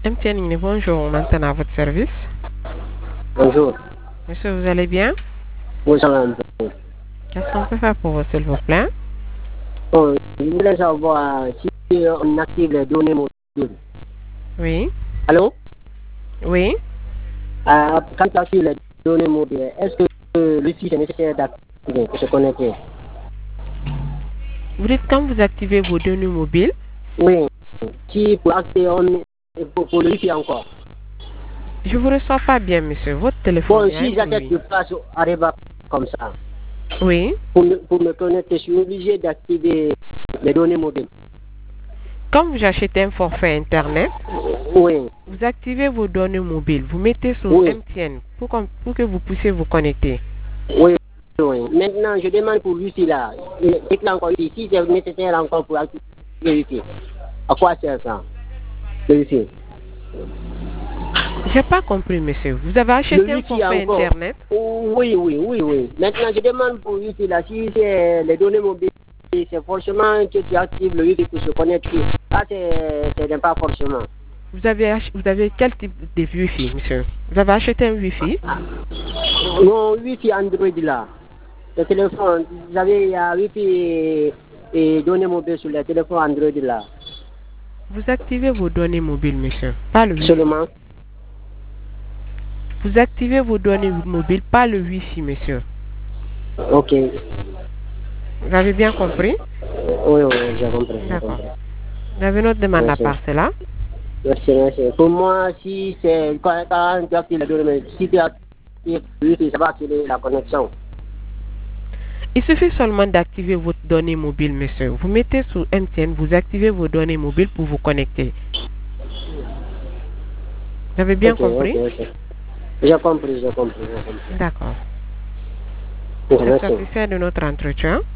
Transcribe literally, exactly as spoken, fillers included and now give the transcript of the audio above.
M T N, bonjour, maintenant à votre service. Bonjour. Monsieur, vous allez bien? Oui, ça va un peu. Qu'est-ce qu'on peut faire pour vous, s'il vous plaît? Bon, je voulais savoir si on active les données mobiles. Oui. Allô? Oui. Euh, quand on active les données mobiles, est-ce que euh, le site est nécessaire d'activer pour se connecter? Vous dites quand vous activez vos données mobiles? Oui. Si pour activer, on, pour, pour le wifi encore. Je vous reçois pas bien, monsieur. Votre téléphone Bon, est si un j'achète bruit. du place Areba comme ça, Oui. pour me, pour me connecter, je suis obligé d'activer les données mobiles. Quand vous achetez un forfait Internet, Oui. vous activez vos données mobiles. Vous mettez sur Oui. M T N pour, qu'on- pour que vous puissiez vous connecter. Oui. Oui. Maintenant, je demande pour wifi là. Et là encore ici, si c'est nécessaire encore pour activer le wifi. À quoi sert ça? Le wifi. J'ai pas compris, monsieur. Vous avez acheté Le un wifi forfait encore. Internet? Oui, oui, oui, oui. Maintenant, je demande pour wifi là. Si c'est les données mobiles, c'est forcément que tu actives le wifi pour se connecter. Ah, c'est pas forcément. Vous avez, ach- vous avez quel type de Wi-Fi, monsieur? Vous avez acheté un Wi-Fi? Non, wifi Android là. Le téléphone, vous avez il y a wifi et, et données mobiles sur le téléphone Android là. Vous activez vos données mobiles, monsieur, pas le Wi-Fi. Seulement. Vous activez vos données mobiles, pas le Wi-Fi, monsieur. Ok. Vous avez bien compris? Oui, oui, j'ai compris. j'ai D'accord. compris. Vous avez une autre demande à Merci. part cela? Merci, merci. Pour moi, si c'est quand, quand tu actives les données, si tu actives le wifi, ça va activer la connexion. Il suffit seulement d'activer votre donnée mobile, monsieur. Vous mettez sur M T N, vous activez vos données mobiles pour vous connecter. Vous avez bien Ok, compris? ok, ok. J'ai compris, j'ai compris, j'ai compris. D'accord. Ok, Vous êtes merci. satisfait de notre entretien?